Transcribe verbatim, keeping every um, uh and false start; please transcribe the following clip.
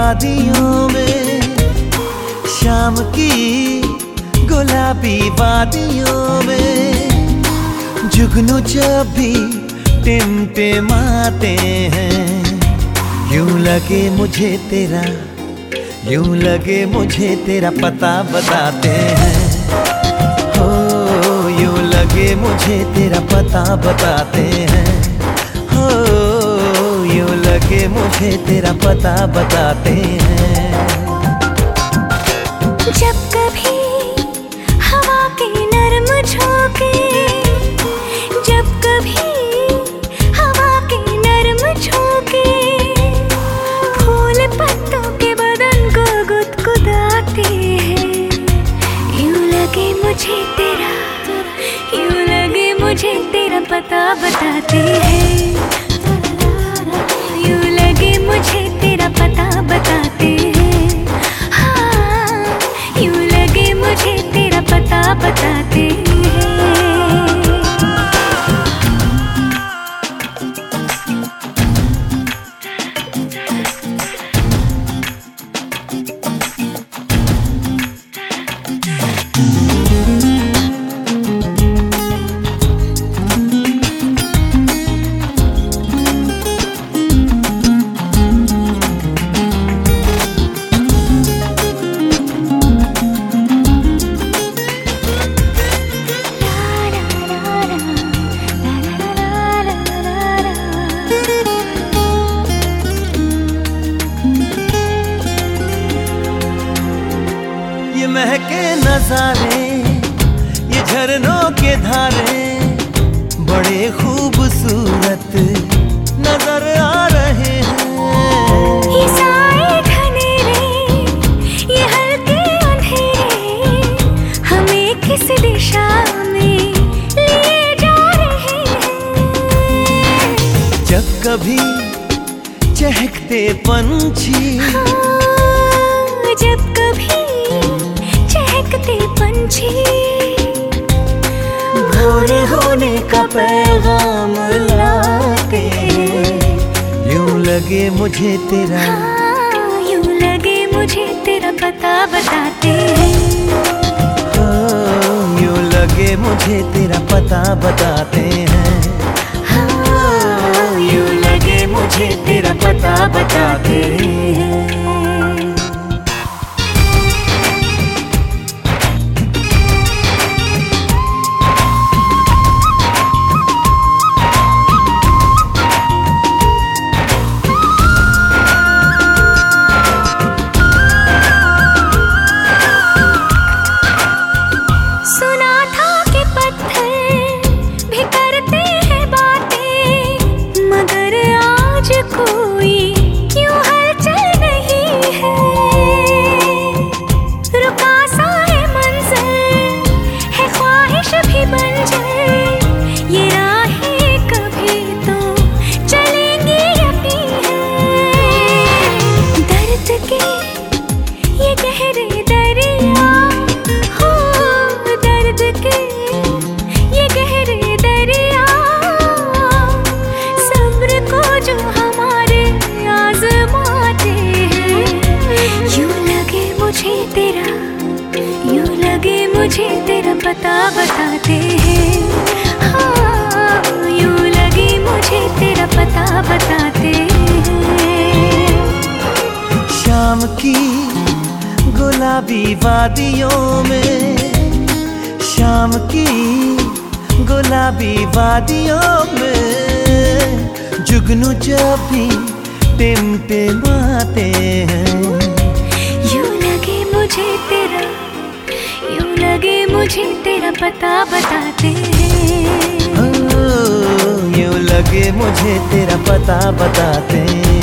वादियों में, शाम की गुलाबी वादियों में जुगनू जब भी टिमटिमाते हैं, यूं लगे मुझे तेरा, यूं लगे मुझे तेरा पता बताते हैं। हो यूं लगे मुझे तेरा पता बताते हैं, हो यूं लगे मुझे तेरा पता बताते हैं। जब कभी हवा के नरम झोंके, जब कभी हवा के नरम झोंके फूल पत्तों के बदन को गुदगुदाते हैं, यूं लगे मुझे तेरा, यूं लगे मुझे तेरा पता बताते हैं, यूं लगे मुझे तेरा पता बताते हैं, हाँ यूं लगे मुझे तेरा पता बताते हैं। ये महके नजारे, ये झरनों के धारे बड़े खूबसूरत नजर आ रहे हैं। ये साए घनेरे, ये हल्के अंधेरे हमें किस दिशा में लिए जा रहे हैं। जब कभी चहकते पंछी, हाँ, जब कभी चहकते पंछी भोर होने का पैगाम लाते हैं, यूं लगे मुझे तेरा, हाँ, यूं लगे मुझे तेरा पता बताते हैं, हो यूं लगे मुझे तेरा पता बताते हैं, हाँ, यूं लगे मुझे तेरा पता बताते हैं। मुझे तेरा पता बताते हैं, हाँ यूं लगे मुझे तेरा पता बताते हैं। शाम की गुलाबी वादियों में, शाम की गुलाबी वादियों में जुगनू जब भी टिमटिमाते हैं, यूं लगे मुझे तेरा, यूं लगे मुझे तेरा पता बताते हैं, यूं लगे मुझे तेरा पता बताते हैं।